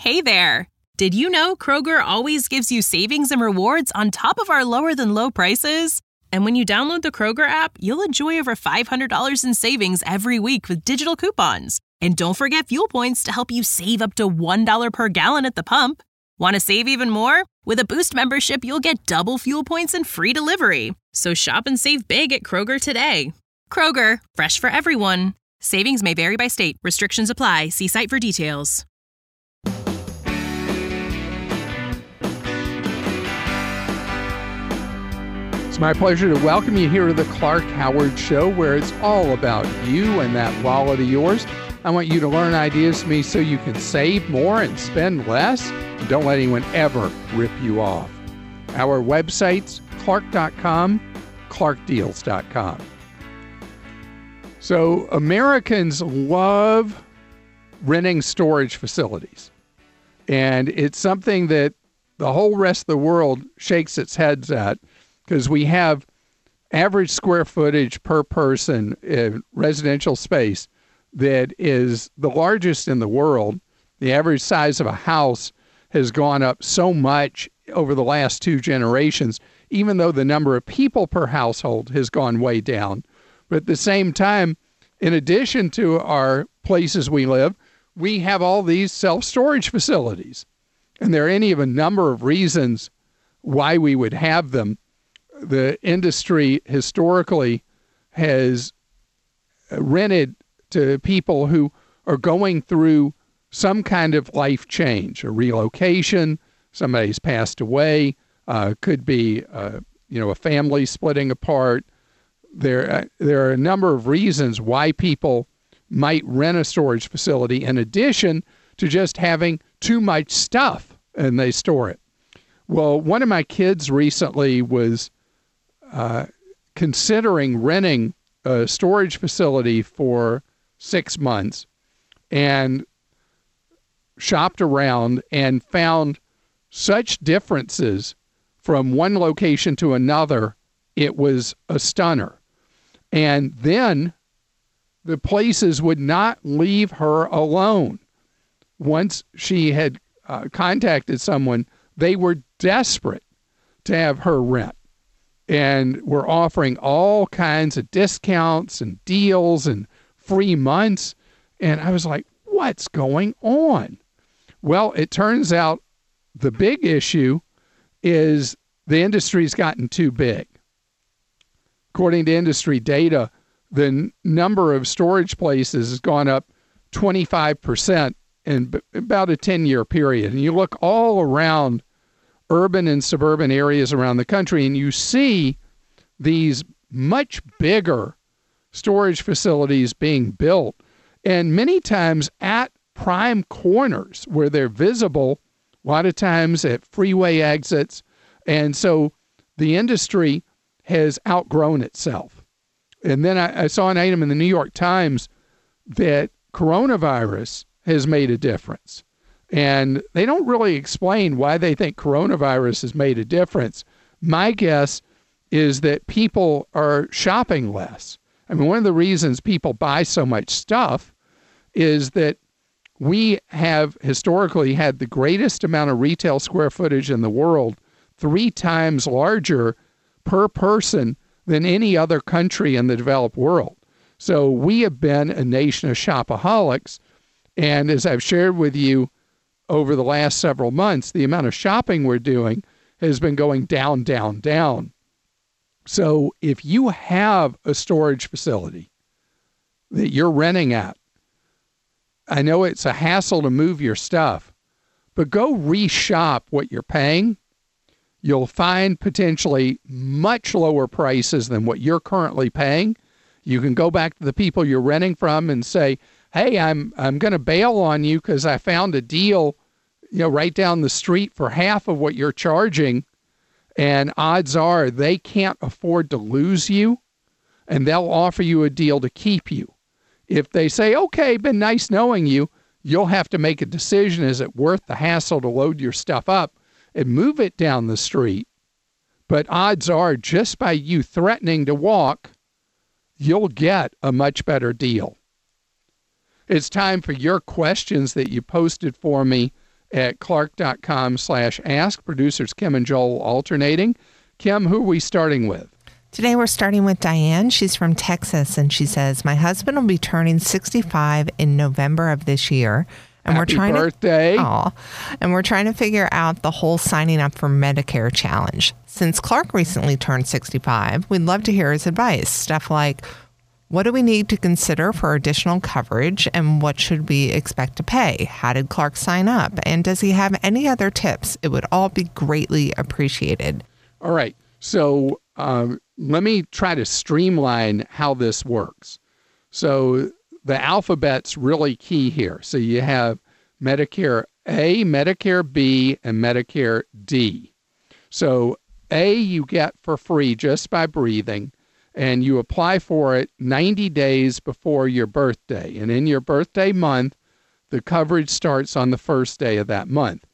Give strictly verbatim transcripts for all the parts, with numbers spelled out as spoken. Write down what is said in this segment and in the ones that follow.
Hey there! Did you know Kroger always gives you savings and rewards on top of our lower-than-low prices? And when you download the Kroger app, you'll enjoy over five hundred dollars in savings every week with digital coupons. And don't forget fuel points to help you save up to one dollar per gallon at the pump. Want to save even more? With a Boost membership, you'll get double fuel points and free delivery. So shop and save big at Kroger today. Kroger, fresh for everyone. Savings may vary by state. Restrictions apply. See site for details. It's my pleasure to welcome you here to the Clark Howard Show, where it's all about you and that wallet of yours. I want you to learn ideas from me so you can save more and spend less. And don't let anyone ever rip you off. Our websites, clark dot com, clark deals dot com. So Americans love renting storage facilities. And it's something that the whole rest of the world shakes its heads at, because we have average square footage per person in residential space that is the largest in the world. The average size of a house has gone up so much over the last two generations, even though the number of people per household has gone way down. But at the same time, in addition to our places we live, we have all these self-storage facilities. And there are any of a number of reasons why we would have them. The industry historically has rented to people who are going through some kind of life change, a relocation, somebody's passed away, uh, could be uh, you know, a family splitting apart. There, uh, there are a number of reasons why people might rent a storage facility in addition to just having too much stuff and they store it. Well, one of my kids recently was Uh, considering renting a storage facility for six months and shopped around and found such differences from one location to another. It was a stunner. And then the places would not leave her alone. Once she had uh, contacted someone, they were desperate to have her rent. And we're offering all kinds of discounts and deals and free months. And I was like, what's going on? Well, it turns out the big issue is the industry's gotten too big. According to industry data, the n- number of storage places has gone up twenty-five percent in b- about a ten-year period. And you look all around urban and suburban areas around the country, and you see these much bigger storage facilities being built, and many times at prime corners where they're visible, a lot of times at freeway exits. And so the industry has outgrown itself. And then I, I saw an item in the New York Times that coronavirus has made a difference. And they don't really explain why they think coronavirus has made a difference. My guess is that people are shopping less. I mean, one of the reasons people buy so much stuff is that we have historically had the greatest amount of retail square footage in the world, three times larger per person than any other country in the developed world. So we have been a nation of shopaholics. And as I've shared with you, over the last several months, the amount of shopping we're doing has been going down, down, down. So if you have a storage facility that you're renting at, I know it's a hassle to move your stuff, but go reshop what you're paying. You'll find potentially much lower prices than what you're currently paying. You can go back to the people you're renting from and say, hey, I'm I'm going to bail on you because I found a deal, you know, right down the street for half of what you're charging, and odds are they can't afford to lose you, and they'll offer you a deal to keep you. If they say, okay, been nice knowing you, you'll have to make a decision. Is it worth the hassle to load your stuff up and move it down the street? But odds are, just by you threatening to walk, you'll get a much better deal. It's time for your questions that you posted for me at clark.com slash ask. Producers Kim and Joel alternating. Kim, who are we starting with? Today we're starting with Diane. She's from Texas, and she says, my husband will be turning sixty-five in November of this year. And Happy we're trying birthday. To, aw, and we're trying to figure out the whole signing up for Medicare challenge. Since Clark recently turned sixty-five, we'd love to hear his advice. Stuff like, what do we need to consider for additional coverage, and what should we expect to pay? How did Clark sign up? And does he have any other tips? It would all be greatly appreciated. All right. So um, let me try to streamline how this works. So the alphabet's really key here. So you have Medicare A, Medicare B, and Medicare D. So A you get for free just by breathing, and you apply for it ninety days before your birthday. And in your birthday month, the coverage starts on the first day of that month.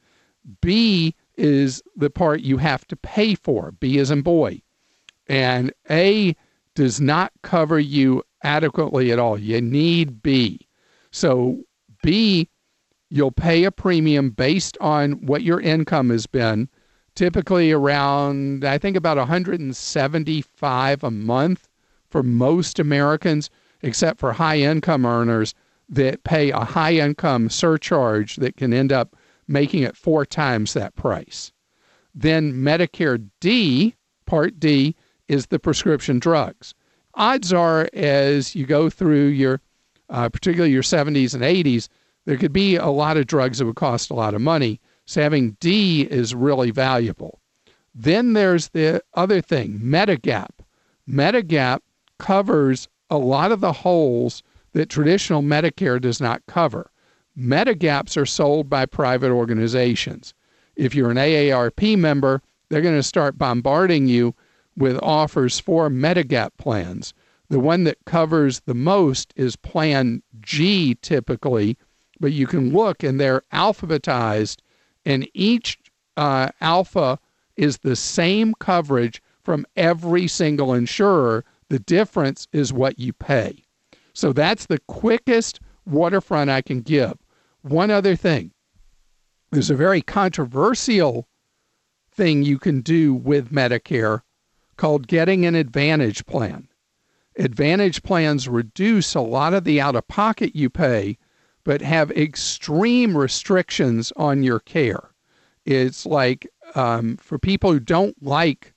B is the part you have to pay for. B as in boy. And A does not cover you adequately at all. You need B. So B, you'll pay a premium based on what your income has been, typically around, I think, about one hundred seventy-five dollars a month for most Americans, except for high-income earners that pay a high-income surcharge that can end up making it four times that price. Then Medicare D, Part D, is the prescription drugs. Odds are, as you go through your, uh, particularly your seventies and eighties, there could be a lot of drugs that would cost a lot of money. So having D is really valuable. Then there's the other thing, Medigap. Medigap covers a lot of the holes that traditional Medicare does not cover. Medigaps are sold by private organizations. If you're an A A R P member, they're going to start bombarding you with offers for Medigap plans. The one that covers the most is Plan G typically, but you can look and they're alphabetized, and each uh, alpha is the same coverage from every single insurer. The difference is what you pay. So that's the quickest waterfront I can give. One other thing. There's a very controversial thing you can do with Medicare called getting an Advantage plan. Advantage plans reduce a lot of the out-of-pocket you pay, but have extreme restrictions on your care. It's like um, for people who don't like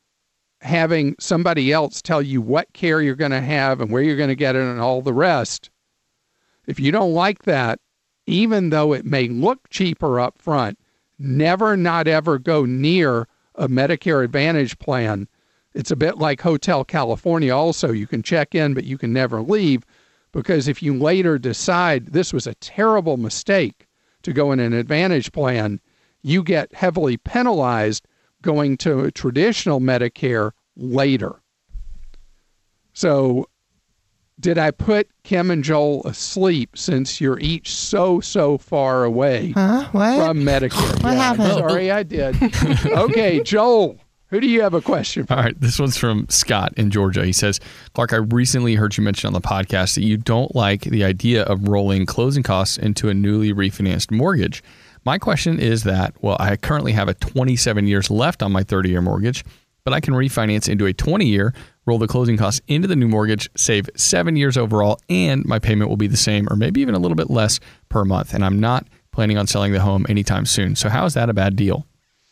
having somebody else tell you what care you're going to have and where you're going to get it and all the rest, if you don't like that, even though it may look cheaper up front, never, not ever go near a Medicare Advantage plan. It's a bit like Hotel California also. You can check in, but you can never leave, because if you later decide this was a terrible mistake to go in an Advantage plan, you get heavily penalized going to a traditional Medicare later. So did I put Kim and Joel asleep since you're each so, so far away huh? What? from Medicare? What yeah, happened? I'm sorry, I did. Okay, Joel, who do you have a question for? All right, this one's from Scott in Georgia. He says, Clark, I recently heard you mention on the podcast that you don't like the idea of rolling closing costs into a newly refinanced mortgage. My question is that, well, I currently have a twenty-seven years left on my thirty-year mortgage, but I can refinance into a twenty-year, roll the closing costs into the new mortgage, save seven years overall, and my payment will be the same or maybe even a little bit less per month. And I'm not planning on selling the home anytime soon. So how is that a bad deal?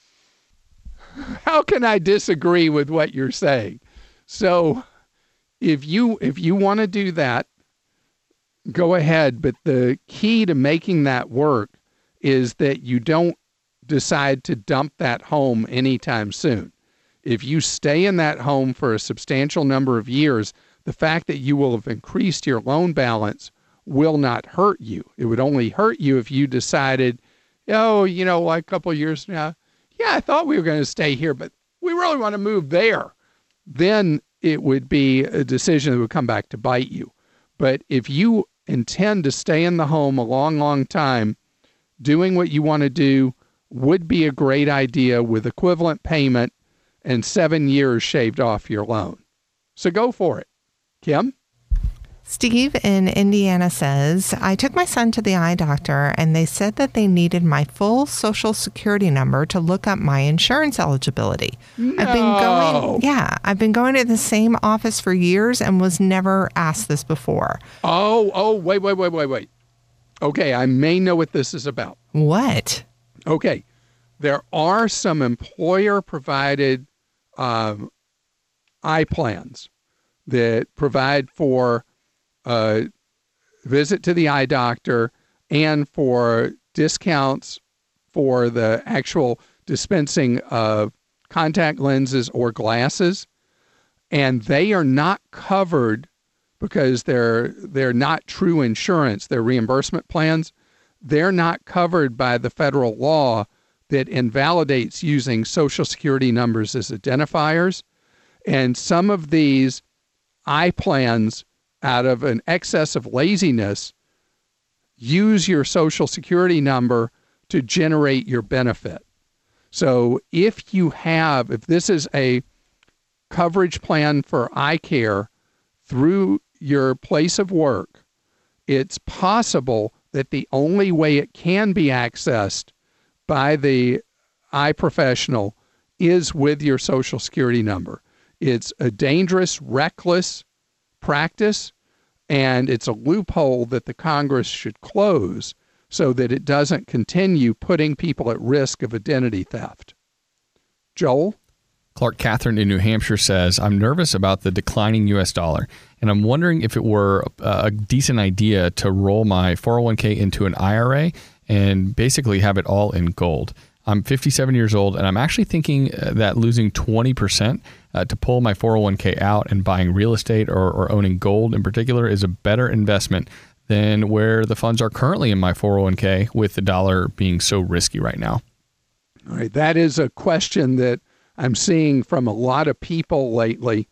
How can I disagree with what you're saying? So if you if you want to do that, go ahead. But the key to making that work is that you don't decide to dump that home anytime soon. If you stay in that home for a substantial number of years, the fact that you will have increased your loan balance will not hurt you. It would only hurt you if you decided, oh, you know, like a couple of years now, yeah, I thought we were going to stay here, but we really want to move there. Then it would be a decision that would come back to bite you. But if you intend to stay in the home a long, long time, doing what you want to do would be a great idea with equivalent payment and seven years shaved off your loan. So go for it. Kim? Steve in Indiana says, I took my son to the eye doctor and they said that they needed my full social security number to look up my insurance eligibility. No. I've been going, yeah, I've been going to the same office for years and was never asked this before. Oh, oh, wait, wait, wait, wait, wait. Okay, I may know what this is about. What? Okay, there are some employer-provided um, eye plans that provide for a visit to the eye doctor and for discounts for the actual dispensing of contact lenses or glasses. And they are not covered because they're they're not true insurance. They're reimbursement plans. They're not covered by the federal law that invalidates using Social Security numbers as identifiers. And some of these eye plans, out of an excess of laziness, use your Social Security number to generate your benefit. So if you have, if this is a coverage plan for eye care through your place of work, it's possible that the only way it can be accessed by the eye professional is with your Social Security number. It's a dangerous, reckless practice, and it's a loophole that the Congress should close so that it doesn't continue putting people at risk of identity theft. Joel? Clark Catherine in New Hampshire says, I'm nervous about the declining U S dollar, and I'm wondering if it were a, a decent idea to roll my four oh one k into an I R A and basically have it all in gold. I'm fifty-seven years old, and I'm actually thinking that losing twenty percent uh, to pull my four oh one k out and buying real estate or, or owning gold in particular is a better investment than where the funds are currently in my four oh one k, with the dollar being so risky right now. All right, that is a question that I'm seeing from a lot of people lately.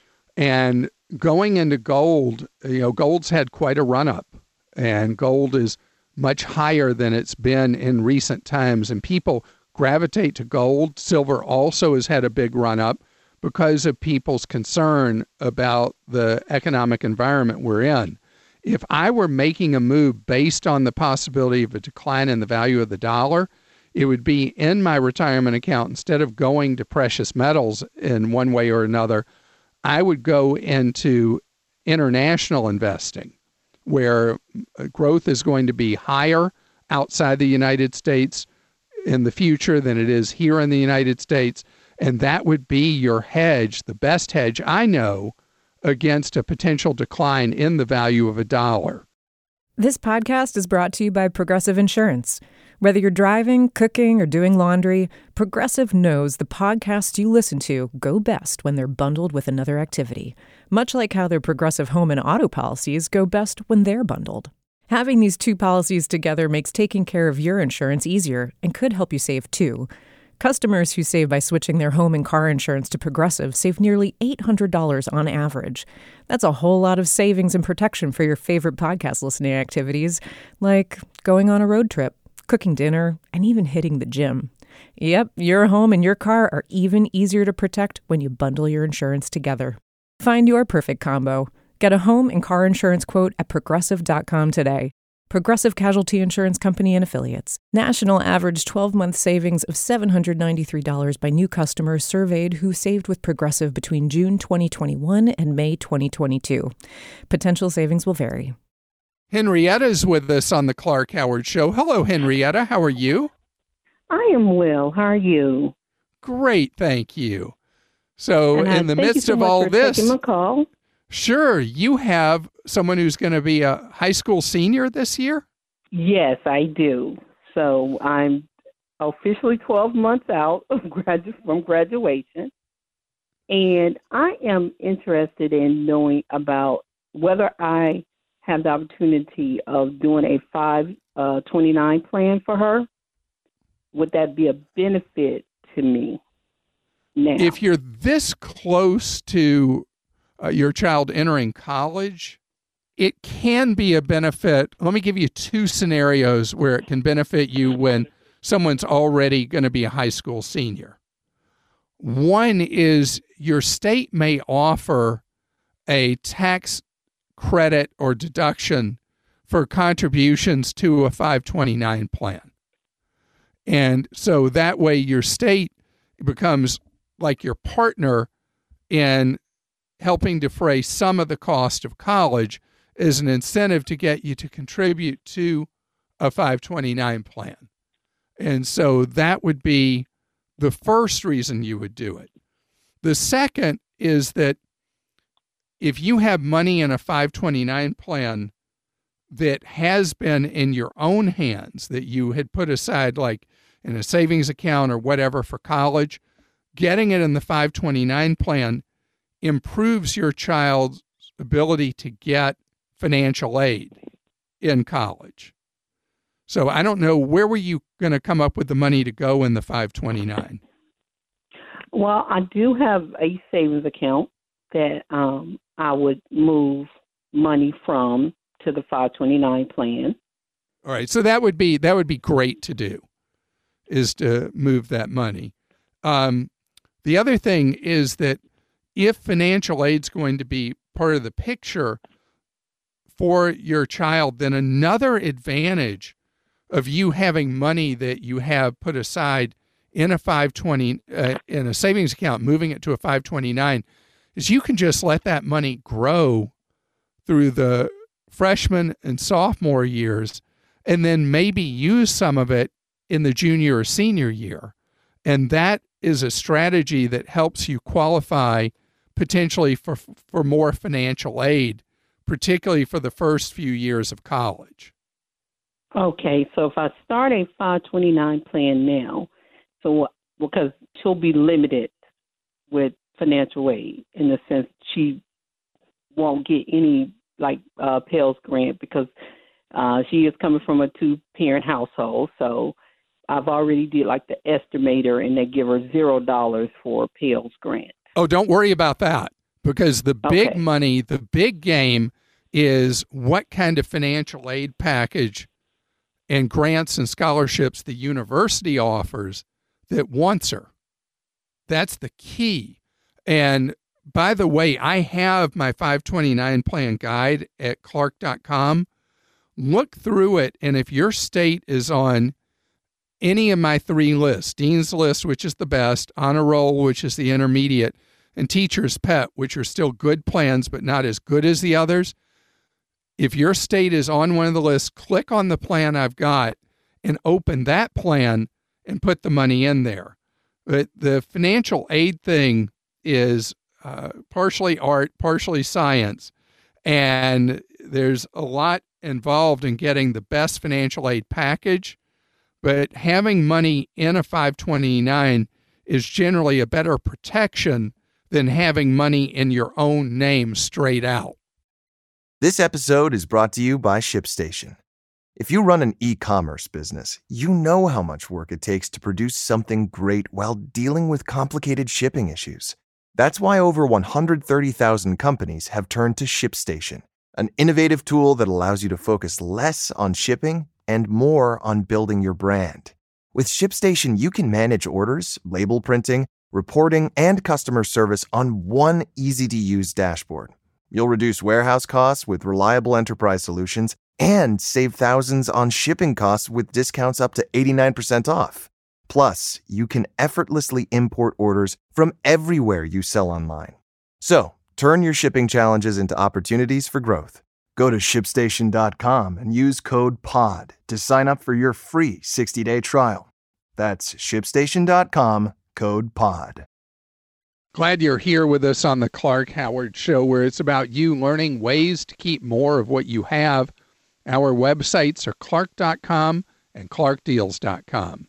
And going into gold, you know, gold's had quite a run up, and gold is much higher than it's been in recent times. And people gravitate to gold. Silver also has had a big run up because of people's concern about the economic environment we're in. If I were making a move based on the possibility of a decline in the value of the dollar, it would be in my retirement account. Instead of going to precious metals in one way or another, I would go into international investing, where growth is going to be higher outside the United States in the future than it is here in the United States. And that would be your hedge, the best hedge I know, against a potential decline in the value of a dollar. This podcast is brought to you by Progressive Insurance. Whether you're driving, cooking, or doing laundry, Progressive knows the podcasts you listen to go best when they're bundled with another activity, much like how their Progressive home and auto policies go best when they're bundled. Having these two policies together makes taking care of your insurance easier and could help you save too. Customers who save by switching their home and car insurance to Progressive save nearly eight hundred dollars on average. That's a whole lot of savings and protection for your favorite podcast listening activities, like going on a road trip, cooking dinner, and even hitting the gym. Yep, your home and your car are even easier to protect when you bundle your insurance together. Find your perfect combo. Get a home and car insurance quote at progressive dot com today. Progressive Casualty Insurance Company and Affiliates. National average twelve-month savings of seven hundred ninety-three dollars by new customers surveyed who saved with Progressive between June twenty twenty-one and May twenty twenty-two. Potential savings will vary. Henrietta's with us on the Clark Howard Show. Hello, Henrietta. How are you? I am well. How are you? Great, thank you. So, and in the thank midst you so of much all for this, taking my call. Sure, you have someone who's going to be a high school senior this year? Yes, I do. So I'm officially twelve months out of gradu- from graduation, and I am interested in knowing about whether I have the opportunity of doing a five twenty-nine plan for her. Would that be a benefit to me now? If you're this close to uh, your child entering college, it can be a benefit. Let me give you two scenarios where it can benefit you when someone's already going to be a high school senior. One is your state may offer a tax credit or deduction for contributions to a five twenty-nine plan. And so that way your state becomes like your partner in helping defray some of the cost of college as an incentive to get you to contribute to a five twenty-nine plan. And so that would be the first reason you would do it. The second is that if you have money in a five twenty-nine plan that has been in your own hands, that you had put aside like in a savings account or whatever for college, getting it in the five twenty-nine plan improves your child's ability to get financial aid in college. So I don't know, where were you going to come up with the money to go in the five twenty-nine? Well, I do have a savings account that um, I would move money from to the five twenty-nine plan. All right, so that would be that would be great to do, is to move that money. Um, the other thing is that if financial aid's going to be part of the picture for your child, then another advantage of you having money that you have put aside in a five twenty uh, in a savings account, moving it to a five twenty-nine, is you can just let that money grow through the freshman and sophomore years, and then maybe use some of it in the junior or senior year. And that is a strategy that helps you qualify potentially for for more financial aid, particularly for the first few years of college. Okay, so if I start a five twenty-nine plan now, so because she'll be limited with financial aid in the sense she won't get any like uh, Pell's grant because uh, she is coming from a two-parent household. So I've already did like the estimator, and they give her zero dollars for Pell's grant. Oh, don't worry about that, because the big Okay. money, the big game is what kind of financial aid package and grants and scholarships the university offers that wants her. That's the key. And by the way, I have my five twenty-nine plan guide at clark dot com. Look through it, and if your state is on any of my three lists, Dean's List, which is the best, Honor Roll, which is the intermediate, and Teacher's Pet, which are still good plans but not as good as the others, if your state is on one of the lists, click on the plan I've got and open that plan and put the money in there. But the financial aid thing is uh, partially art, partially science, and there's a lot involved in getting the best financial aid package, but having money in a five twenty-nine is generally a better protection than having money in your own name straight out. This episode is brought to you by ShipStation. If you run an e-commerce business, you know how much work it takes to produce something great while dealing with complicated shipping issues. That's why over one hundred thirty thousand companies have turned to ShipStation, an innovative tool that allows you to focus less on shipping and more on building your brand. With ShipStation, you can manage orders, label printing, reporting, and customer service on one easy-to-use dashboard. You'll reduce warehouse costs with reliable enterprise solutions and save thousands on shipping costs with discounts up to eighty-nine percent off. Plus, you can effortlessly import orders from everywhere you sell online. So, turn your shipping challenges into opportunities for growth. Go to ship station dot com and use code P O D to sign up for your free sixty-day trial. That's ship station dot com, code P O D. Glad you're here with us on the Clark Howard Show, where it's about you learning ways to keep more of what you have. Our websites are clark dot com and clark deals dot com.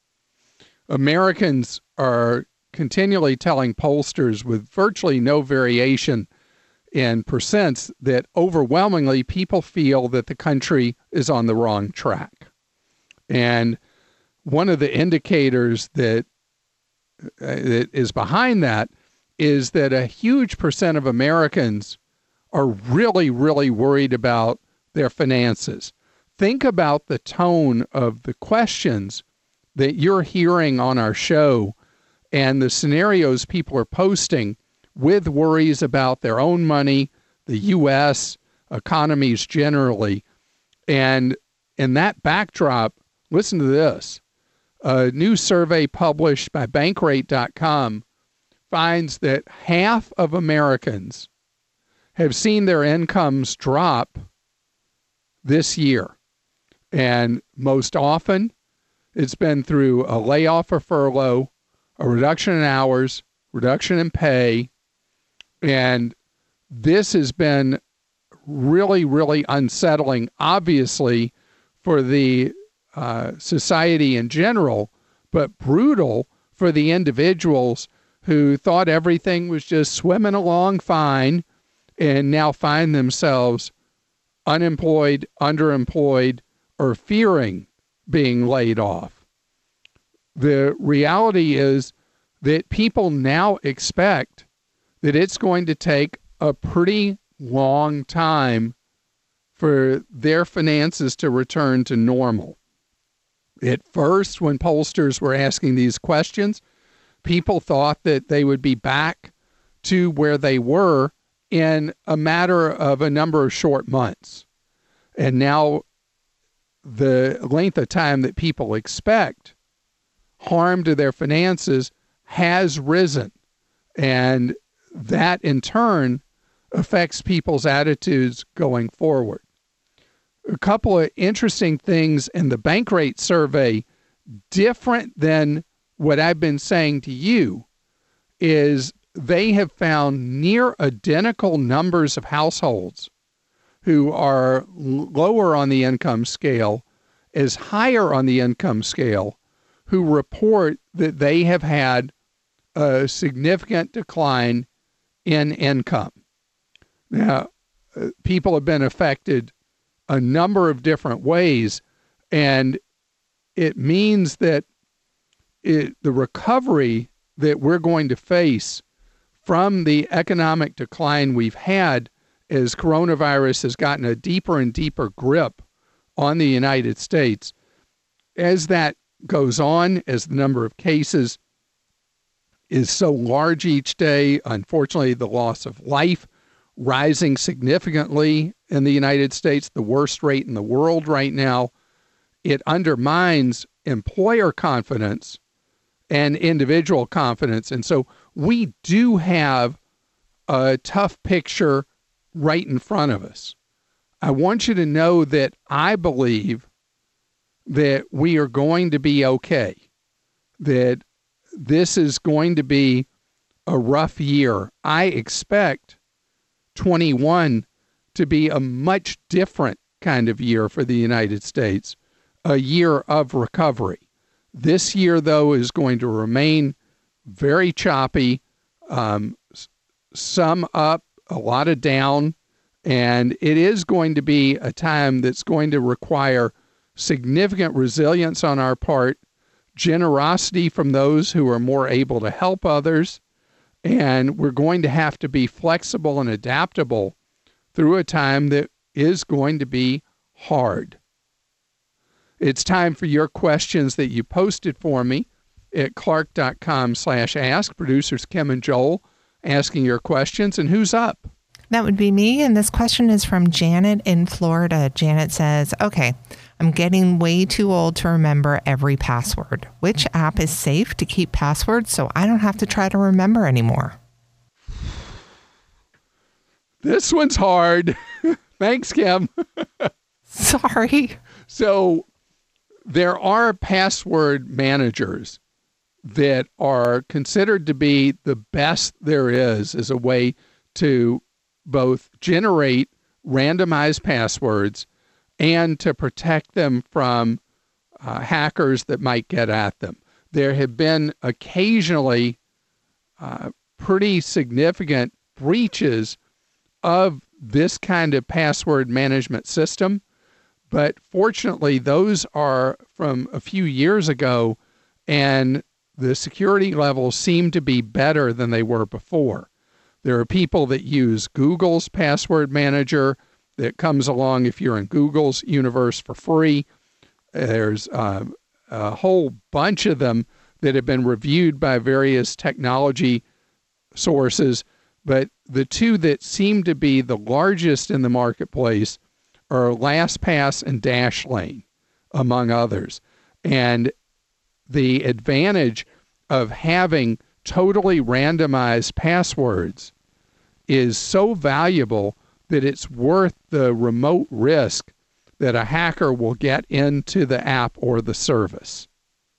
Americans are continually telling pollsters with virtually no variation in percents that overwhelmingly people feel that the country is on the wrong track. And one of the indicators that that is behind that is that a huge percent of Americans are really, really worried about their finances. Think about the tone of the questions that you're hearing on our show and the scenarios people are posting with worries about their own money, the U S, economies generally. And in that backdrop, listen to this. A new survey published by Bankrate dot com finds that half of Americans have seen their incomes drop this year. And most often, it's been through a layoff or furlough, a reduction in hours, reduction in pay. And this has been really, really unsettling, obviously, for the uh, society in general, but brutal for the individuals who thought everything was just swimming along fine and now find themselves unemployed, underemployed, or fearing being laid off. The reality is that people now expect that it's going to take a pretty long time for their finances to return to normal. At first, when pollsters were asking these questions, people thought that they would be back to where they were in a matter of a number of short months. And now the length of time that people expect harm to their finances has risen. And that in turn affects people's attitudes going forward. A couple of interesting things in the Bankrate survey, different than what I've been saying to you, is they have found near identical numbers of households who are lower on the income scale as higher on the income scale who report that they have had a significant decline in income. Now, people have been affected a number of different ways, and it means that it, the recovery that we're going to face from the economic decline we've had as coronavirus has gotten a deeper and deeper grip on the United States, as that goes on, as the number of cases is so large each day, unfortunately, the loss of life rising significantly in the United States, the worst rate in the world right now, it undermines employer confidence and individual confidence. And so we do have a tough picture right in front of us. I want you to know that I believe that we are going to be okay, that this is going to be a rough year. I expect twenty-one to be a much different kind of year for the United States, a year of recovery. This year, though, is going to remain very choppy, um, some up, a lot of down, and it is going to be a time that's going to require significant resilience on our part, generosity from those who are more able to help others, and we're going to have to be flexible and adaptable through a time that is going to be hard. It's time for your questions that you posted for me at clark.com slash ask. Producers Kim and Joel asking your questions. And who's up? That would be me. And this question is from Janet in Florida. Janet says, okay, I'm getting way too old to remember every password. Which app is safe to keep passwords so I don't have to try to remember anymore? This one's hard. Thanks, Kim. Sorry. So there are password managers that are considered to be the best there is as a way to both generate randomized passwords and to protect them from uh, hackers that might get at them. There have been occasionally uh, pretty significant breaches of this kind of password management system, but fortunately those are from a few years ago, and the security levels seem to be better than they were before. There are people that use Google's password manager that comes along if you're in Google's universe for free. There's uh, a whole bunch of them that have been reviewed by various technology sources But the two that seem to be the largest in the marketplace are LastPass and Dashlane, among others. And the advantage of having totally randomized passwords is so valuable that it's worth the remote risk that a hacker will get into the app or the service.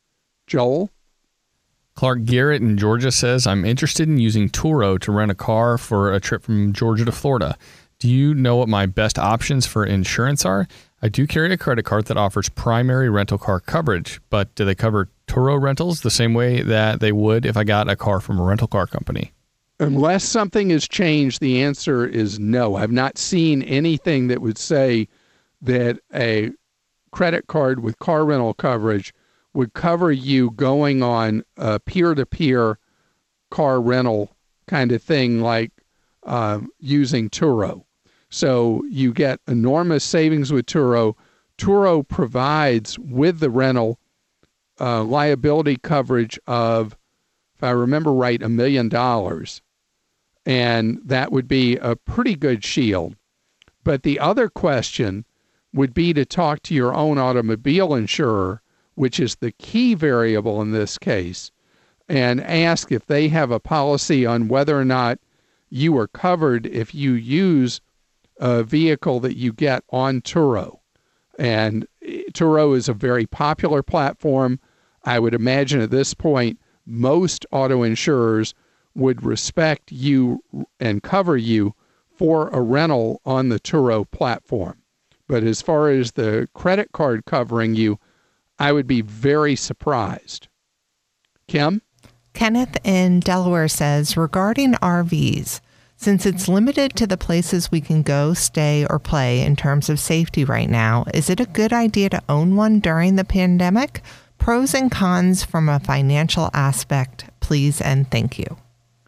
Joel? Clark Garrett in Georgia says, I'm interested in using Turo to rent a car for a trip from Georgia to Florida. Do you know what my best options for insurance are? I do carry a credit card that offers primary rental car coverage, but do they cover Turo rentals the same way that they would if I got a car from a rental car company? Unless something has changed, the answer is no. I've not seen anything that would say that a credit card with car rental coverage would cover you going on a peer-to-peer car rental kind of thing like uh, using Turo. So you get enormous savings with Turo. Turo provides with the rental uh, liability coverage of, if I remember right, a million dollars. And that would be a pretty good shield. But the other question would be to talk to your own automobile insurer, which is the key variable in this case, and ask if they have a policy on whether or not you are covered if you use a vehicle that you get on Turo. And Turo is a very popular platform. I would imagine at this point, most auto insurers would respect you and cover you for a rental on the Turo platform. But as far as the credit card covering you, I would be very surprised. Kim? Kenneth in Delaware says, regarding R Vs, since it's limited to the places we can go, stay, or play in terms of safety right now, is it a good idea to own one during the pandemic? Pros and cons from a financial aspect, please and thank you.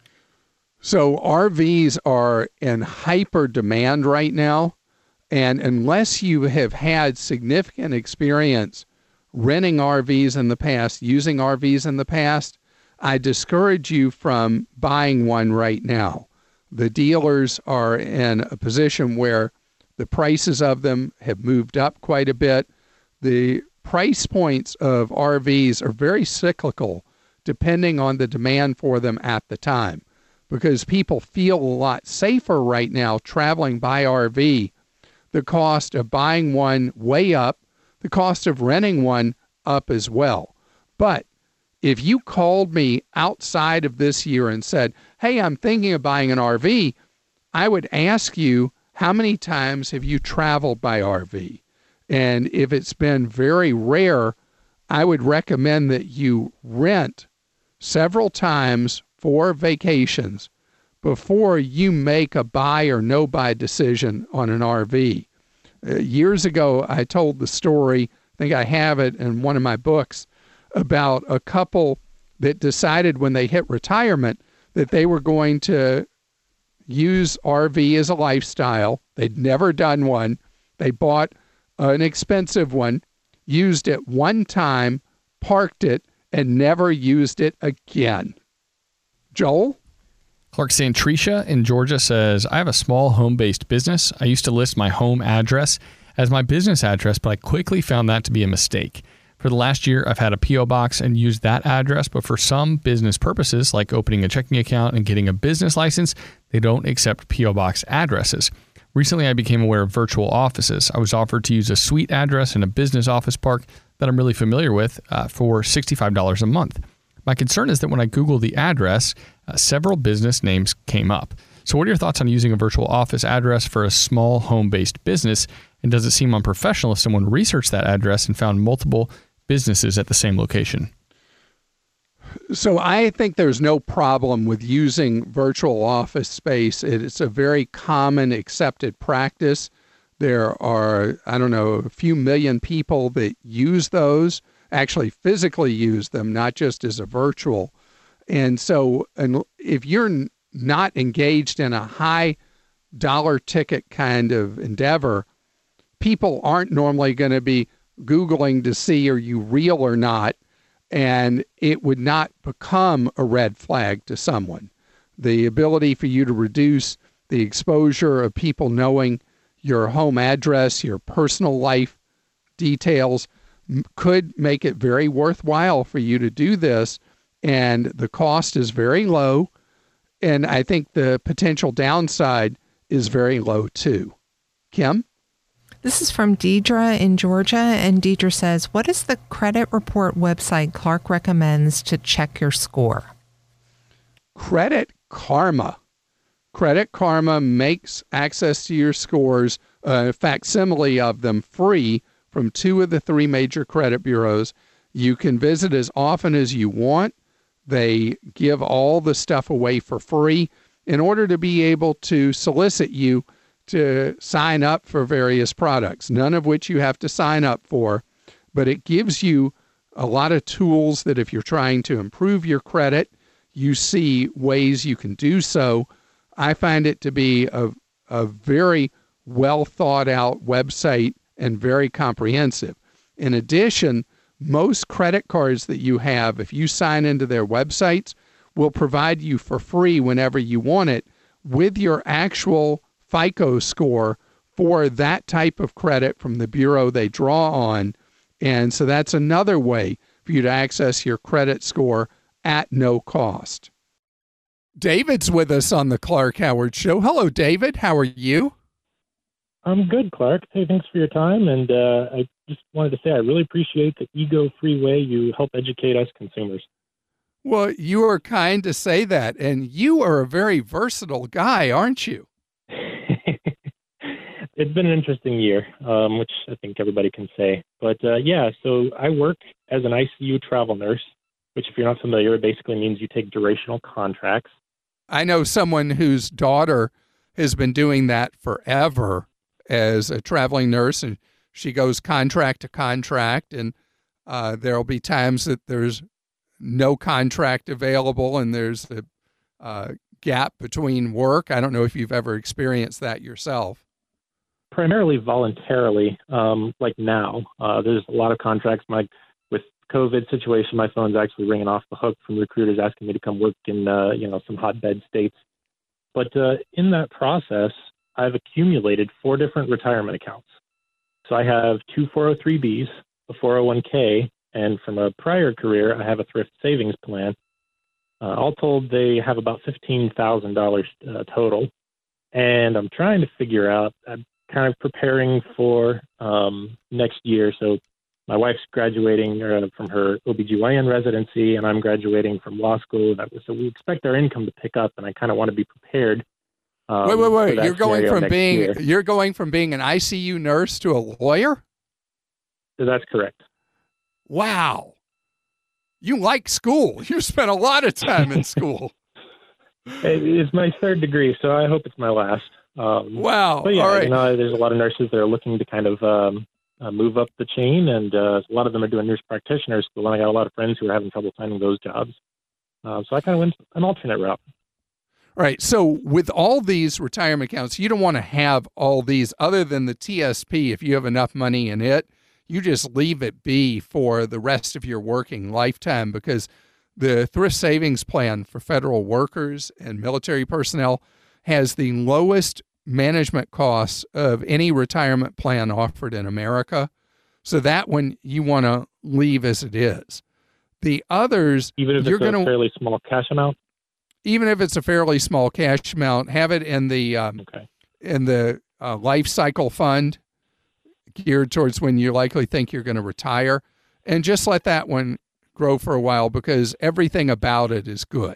So R Vs are in hyper demand right now. And unless you have had significant experience renting R Vs in the past, using R Vs in the past, I discourage you from buying one right now. The dealers are in a position where the prices of them have moved up quite a bit. The price points of R Vs are very cyclical depending on the demand for them at the time, because people feel a lot safer right now traveling by R V. The cost of buying one way up, the cost of renting one up as well. But if you called me outside of this year and said, hey, I'm thinking of buying an R V, I would ask you, how many times have you traveled by R V? And if it's been very rare, I would recommend that you rent several times for vacations before you make a buy or no buy decision on an R V. Uh, years ago, I told the story, I think I have it in one of my books, about a couple that decided when they hit retirement that they were going to use R V as a lifestyle. They'd never done one. They bought an expensive one, used it one time, parked it, and never used it again. Joel? Clark Santricia in Georgia says, I have a small home-based business. I used to list my home address as my business address, but I quickly found that to be a mistake. For the last year, I've had a P O box and used that address, but for some business purposes, like opening a checking account and getting a business license, they don't accept P O box addresses. Recently, I became aware of virtual offices. I was offered to use a suite address in a business office park that I'm really familiar with uh, for sixty-five dollars a month. My concern is that when I Google the address, uh, several business names came up. So what are your thoughts on using a virtual office address for a small home-based business? And does it seem unprofessional if someone researched that address and found multiple businesses at the same location? So I think there's no problem with using virtual office space. It's a very common accepted practice. There are, I don't know, a few million people that use those, actually physically use them, not just as a virtual. And so and if you're not engaged in a high dollar ticket kind of endeavor, people aren't normally going to be Googling to see are you real or not, and it would not become a red flag to someone. the ability for you to reduce the exposure of people knowing your home address, your personal life details, m- could make it very worthwhile for you to do this. And the cost is very low. And I think the potential downside is very low too. Kim? This is from Deidre in Georgia, and Deidre says, what is the credit report website Clark recommends to check your score? Credit Karma. Credit Karma makes access to your scores, uh, a facsimile of them, free from two of the three major credit bureaus. You can visit as often as you want. They give all the stuff away for free in order to be able to solicit you to sign up for various products, none of which you have to sign up for, but it gives you a lot of tools that if you're trying to improve your credit, you see ways you can do so. I find it to be a, a very well thought out website and very comprehensive. In addition, most credit cards that you have, if you sign into their websites, will provide you for free whenever you want it with your actual FICO score for that type of credit from the bureau they draw on. And so that's another way for you to access your credit score at no cost. David's with us on the Clark Howard Show. Hello, David. How are you? I'm good, Clark. Hey, thanks for your time. And uh, I just wanted to say I really appreciate the ego-free way you help educate us consumers. Well, you are kind to say that. And you are a very versatile guy, aren't you? It's been an interesting year, um, which I think everybody can say. But uh, yeah, so I work as an I C U travel nurse, which if you're not familiar, it basically means you take durational contracts. I know someone whose daughter has been doing that forever as a traveling nurse, and she goes contract to contract, and uh, there'll be times that there's no contract available and there's a uh, gap between work. I don't know if you've ever experienced that yourself. Primarily voluntarily, um, like now. Uh, there's a lot of contracts. My with COVID situation, my phone's actually ringing off the hook from recruiters asking me to come work in uh, you know some hotbed states. But uh, in that process, I've accumulated four different retirement accounts. So I have two four oh three B's, a four oh one K, and from a prior career, I have a thrift savings plan. Uh, all told, they have about fifteen thousand dollars uh, total. And I'm trying to figure out, I'm kind of preparing for um, next year. So my wife's graduating uh, from her O B G Y N residency, and I'm graduating from law school. That was, so we expect our income to pick up, and I kind of want to be prepared. Um, wait, wait, wait! You're going from being year. you're going from being an I C U nurse to a lawyer? So that's correct. Wow. You like school. You spent a lot of time in school. It's my third degree, so I hope it's my last. Um, wow. But yeah, All right. you know, there's a lot of nurses that are looking to kind of um, uh, move up the chain, and uh, a lot of them are doing nurse practitioner school, and I got a lot of friends who are having trouble finding those jobs. Uh, so I kind of went an alternate route. All right. So with all these retirement accounts, you don't want to have all these other than the T S P. If you have enough money in it, you just leave it be for the rest of your working lifetime, because the thrift savings plan for federal workers and military personnel has the lowest management costs of any retirement plan offered in America. So that one you want to leave as it is. The others, even if you're it's a gonna, fairly small cash amount. Even if it's a fairly small cash amount, have it in the um, okay. in the uh, life cycle fund geared towards when you likely think you're going to retire, and just let that one grow for a while, because everything about it is good.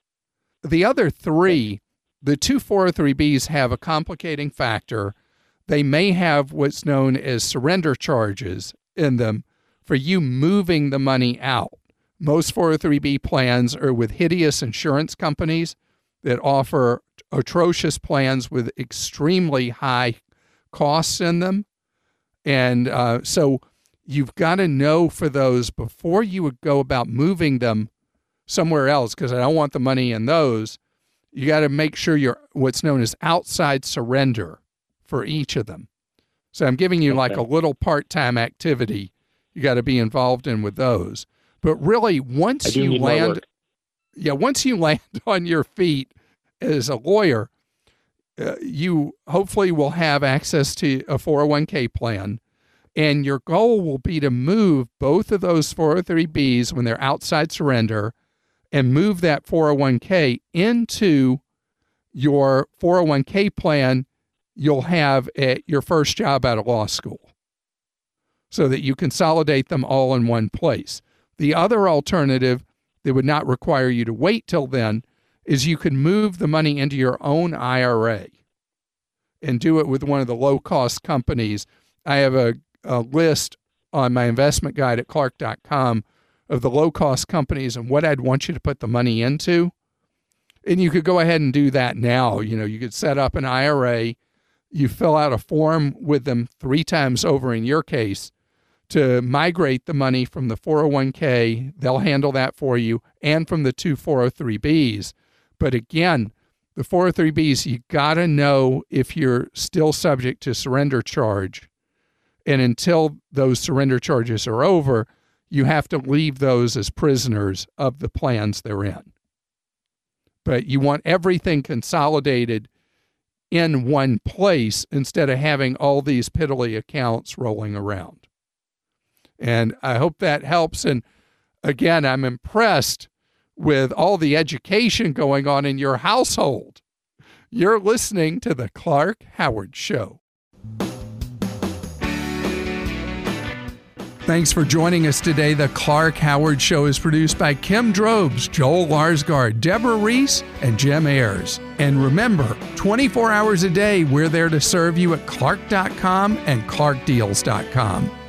The other three, the two four oh three B's have a complicating factor. They may have what's known as surrender charges in them for you moving the money out. Most four oh three B plans are with hideous insurance companies that offer atrocious plans with extremely high costs in them. And uh, so you've got to know for those before you would go about moving them somewhere else, because I don't want the money in those. You got to make sure you're what's known as outside surrender for each of them. So I'm giving you okay. like a little part-time activity you got to be involved in with those. But really, once you land, yeah, once you land on your feet, as a lawyer, uh, you hopefully will have access to a four oh one k plan, and your goal will be to move both of those four oh three Bs when they're outside surrender and move that four oh one k into your four oh one k plan you'll have at your first job out of law school, so that you consolidate them all in one place. The other alternative that would not require you to wait till then is you could move the money into your own I R A and do it with one of the low-cost companies. I have a, a list on my investment guide at clark dot com of the low-cost companies and what I'd want you to put the money into. And you could go ahead and do that now. You know, you could set up an I R A. You fill out a form with them three times over in your case to migrate the money from the four oh one k. They'll handle that for you, and from the two four oh three Bs. But again, the four oh three Bs, you got to know if you're still subject to surrender charge. And until those surrender charges are over, you have to leave those as prisoners of the plans they're in. But you want everything consolidated in one place instead of having all these piddly accounts rolling around. And I hope that helps. And again, I'm impressed with all the education going on in your household. You're listening to The Clark Howard Show. Thanks for joining us today. The Clark Howard Show is produced by Kim Drobes, Joel Larsgaard, Deborah Reese, and Jim Ayers. And remember, twenty-four hours a day, we're there to serve you at clark dot com and clark deals dot com.